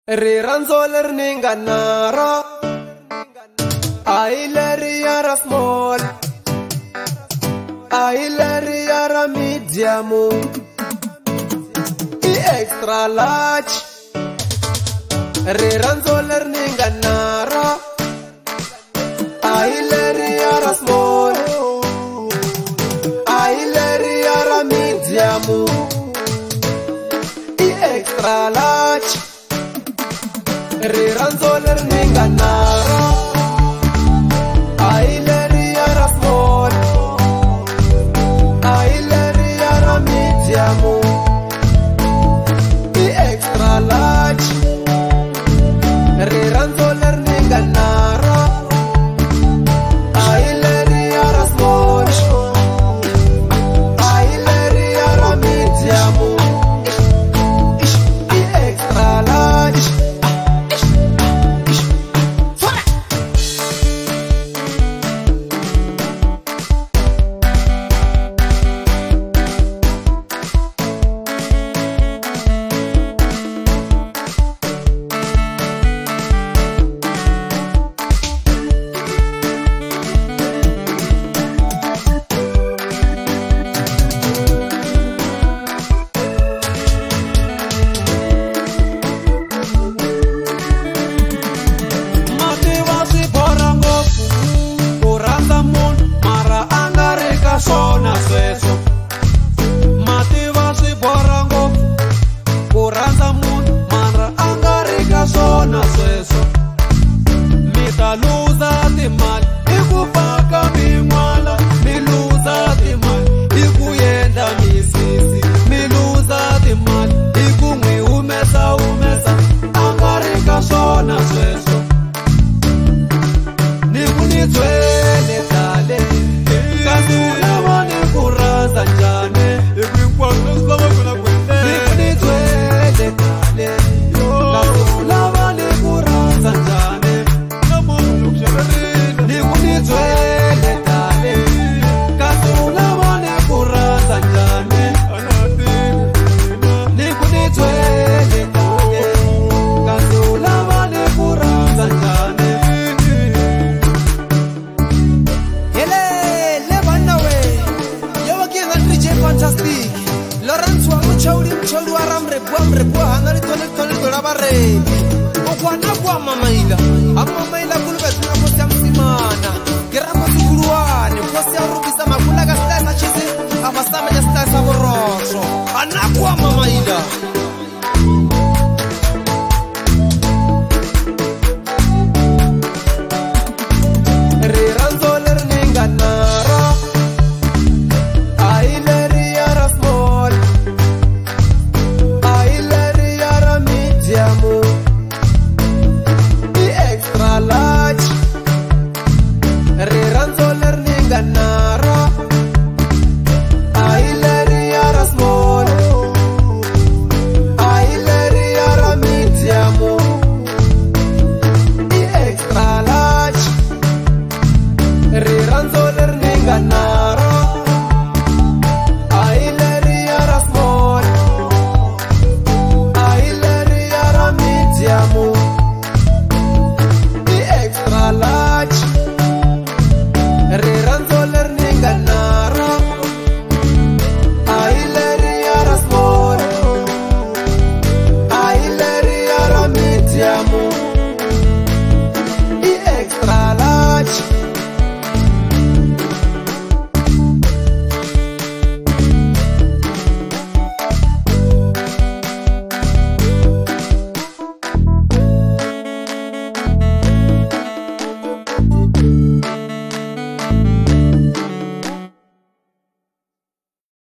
Riranzo lerninga nara Aileri yara small Aileri yara medium I extra large Riranzo lerninga nara Aileri yara small Aileri yara medium I extra large Riranzo lerninga nara Aileri yara small Aileri yara medium I extra large Riranzo lerninga nara Aileri yara small Aileri yara medium I extra large Sona sveso Mativa si borango Kuranza mun Mara angarika sona sveso Mita luza timal Iku paka mimala Miluza timal Iku yenda misisi Miluza timal Iku mwi umesa Angarika sona sveso Niku nitwele tale Kasula wani kuraza njane Kwa kusama kuna kwende Nikuni twele kale Kasula wani kuraza njane Namo nukshabarina Nikuni twele kale Kasula wani kuraza njane Nikuni twele kale Kasula wani kuraza njane Fantastic Lawrence wa mchauri wa ramre Bwa hanari tole dola barre Okwana kwa mamaila